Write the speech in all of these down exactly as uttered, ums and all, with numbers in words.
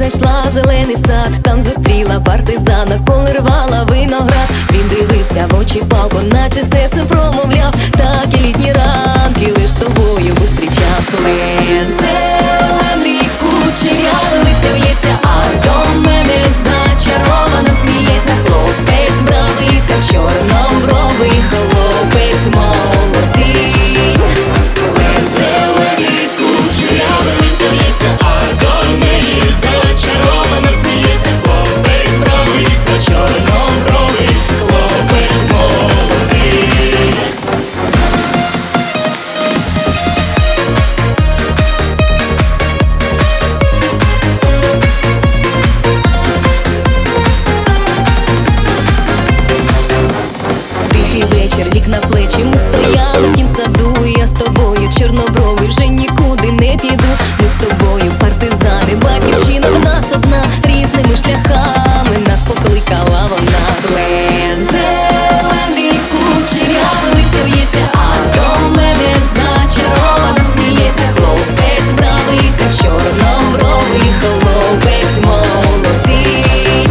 зайшла в зелений сад, там зустріла партизана, коли рвала виноград. Він дивився в очі палку, наче серцем промовляв: так і літні ранки лиш з тобою зустрічав. Плен зелений, кучерявий, листя в'ється, а до мене зачарована сміється. Хлопець бравий та чорнобровий, хлопець молодий. Плен зелений, кучерявий, листя в'ється, а до неї зачарована сміється. Хлопець бравий та чорнобровий, хлопець молодий. Тихий вечір, ліг на плечі, ми стояли в тім саду. І я з тобою, чорнобровий, вже нікуди не піду. Ми з тобою партизани, батьківщина в нас одна, різними шляхами нас покликала вона. Плен зелений, кучерявий, листя в'ється, а до мене зачарована сміється. Хлопець бравий та чорнобровий, хлопець молодий.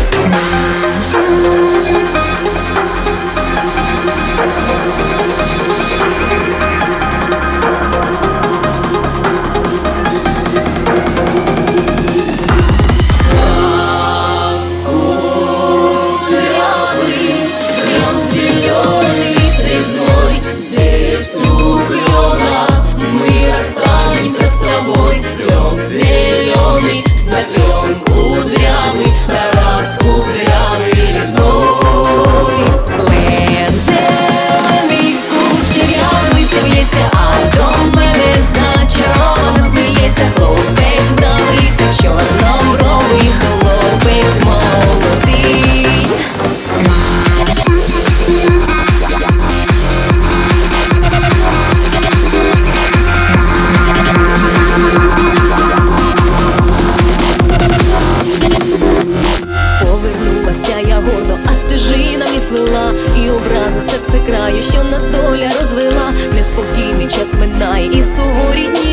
Зеленый, да клен кудрявый, да раз кудрявый резной. Плен зелений, кучерявий, листя в'ється, а до мене зачарована сміється. Хлопець бравий та чорнобровий, хлопець молодий. Повернулася я гордо, а стежина мені свела, і образа серце краю, що нас доля розвела. Неспокійний час минає, і суворі дні